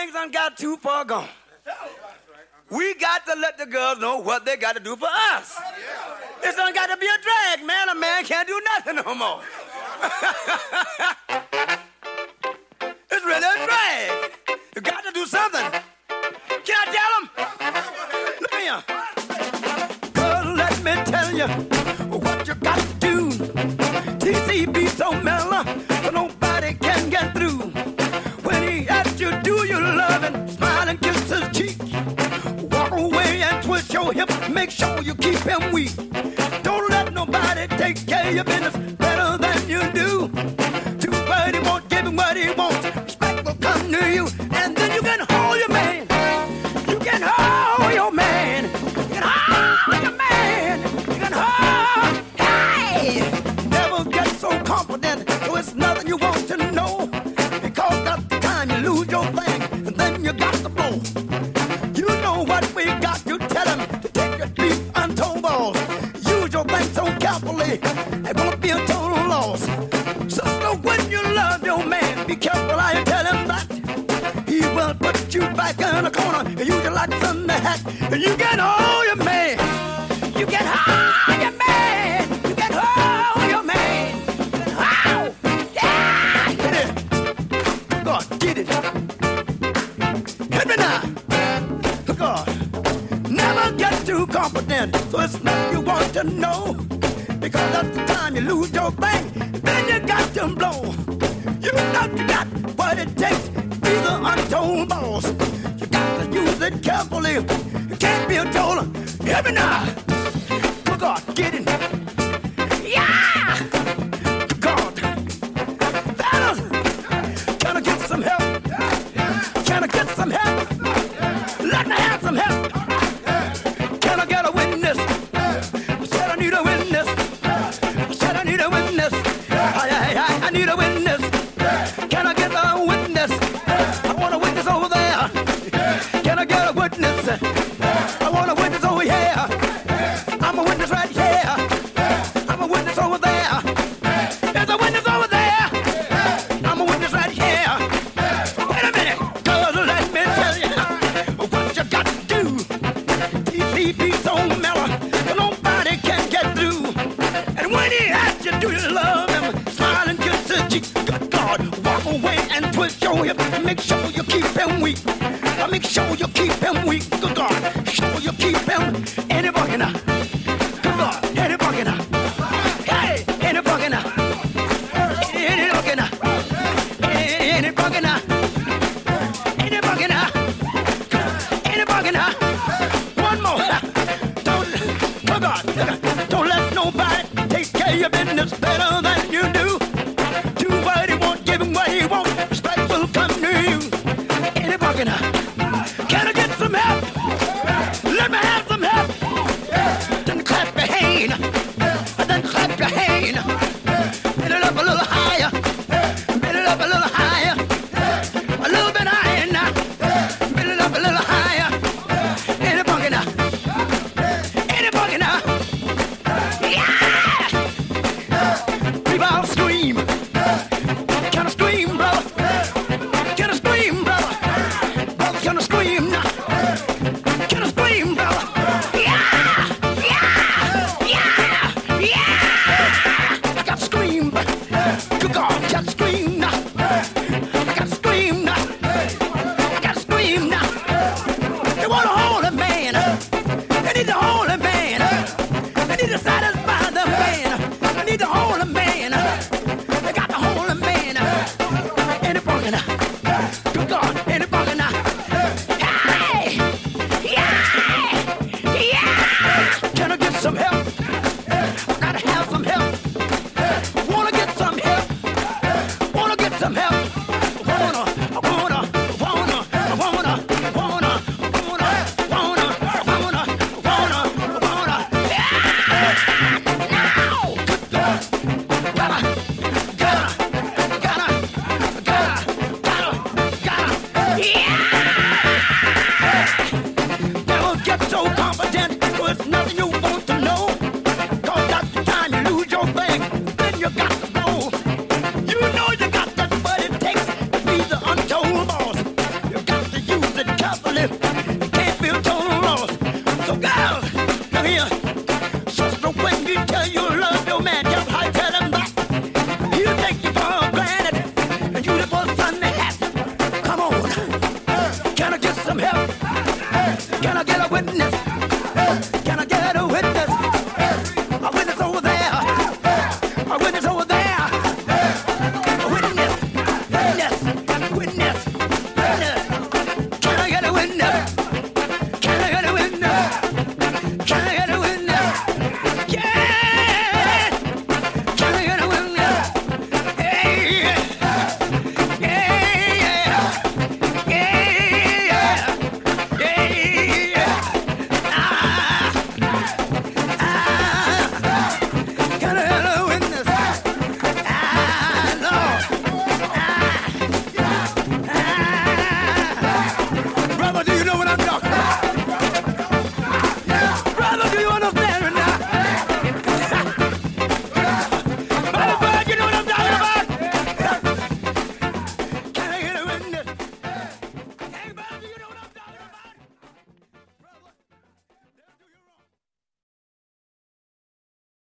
things done got too far gone. We got to let the girls know what they got to do for us. This done got to be a drag, man. A man can't do nothing no more. It's really a drag. You got to do something. Can I tell them? Look here. Girl, let me tell you what you got to do. TCB so mellow, so nobody can get through. When he asks you, do you love him? Smile and kiss his cheek. Walk away and twist your hip. Make sure you keep him weak. Don't let nobody take care of your business better than you do. Do what he wants, give him what he wants. Respect will come to you, and then you can hold your man. You can hold your man. You can hold your man. You can hold. Hey! Never get so confident, so it's nothing you want to know. Because that's the time you lose your thing, and then you got to blow. You know what we got, you tell him to take your deep untold balls. Use your thing so carefully, it won't be a total loss. So when you love your man, be careful how you tell him that. He will put you back in the corner and use your lights in the hat. And you can hold your man. You can hold your man. You can hold your man. You can hold. Yeah! Get it. God, get it. Hit me now. God. Never get too confident, so it's nothing you want to know. Because that's the time you lose your thing, then you got to blow. You know you got what it takes, be the untold boss. You got to use it carefully, you can't be a total. Hear me now. Good God, get it. Yeah! Good God. Fellas, can I get some help? Can I get some help? Let me have some help. Can I get a witness? I said I need a witness. I said I need a witness. I need a witness. Can I get a witness? I want a witness over there. Can I get a witness? I want a witness over here. I'm a witness right here. I'm a witness over there. There's a witness over there. I'm a witness right here. Wait a minute, girl, let me tell you what you got to do. TCB so mellow, so nobody can get through. And when he asks you, do you love him? Smile and kiss his cheek. Good God, walk away and twist your hip. Make sure you keep him weak. Make sure you keep him weak. Good God, sure you keep him. Any bucket now. Good God, any bucket now. Hey, any bucket now. Any bucket now. Any bucket now. Any bucket now. Any bucket now. One more. Don't let nobody take care of your business better than you do. Do what he wants, give him what he wants. Respect will come to you. Any bucket now. Can I get some help? Let me have some help. Then clap your hand. Then clap your hand. Bend it up a little higher. Bend it up a little higher. A little bit higher now. Bend it up a little higher. Any bucket now. Any bucket now. Yeah! People scream. Can I get a witness?